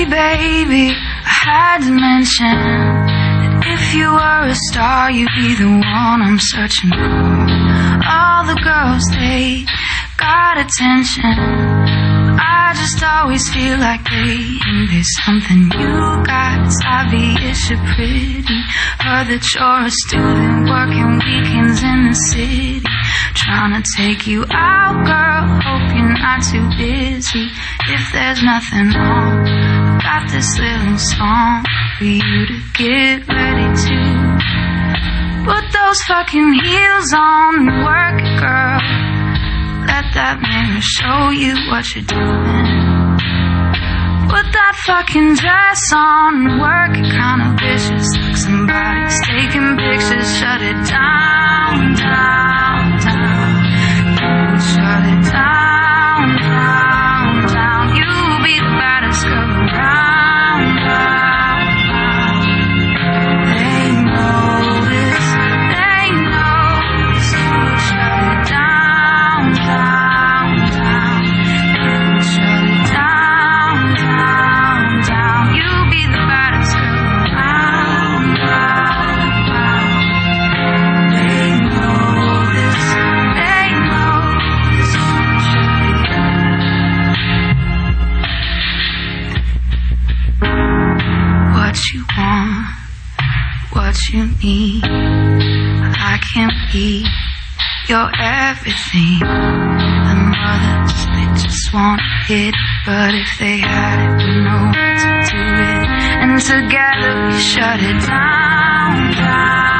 baby, I had to mention that if you were a star, you'd be the one I'm searching for. All the girls, they got attention. I just always feel like they think there's something you got. It's obvious you're pretty. Heard that you're a student working weekends in the city. Trying to take you out, girl. Hope you're not too busy. If there's nothing wrong, I got this little song for you to get ready to put those fucking heels on and work it, girl. Let that mirror show you what you're doing. Put that fucking dress on and work it kinda vicious, like somebody's taking pictures. Shut it down, down, down. You shut it down, down, down. You'll be the baddest girl around, round, round. They know this, they know this. You shut it down, down, down. You shut it down, down, down. You'll be the baddest girl around, round, round. They know this, they know this. You shut it down. What you want, what you need, I can be your everything. The mothers, they just want it, but if they had it, we know what to do it. And together we shut it down, down.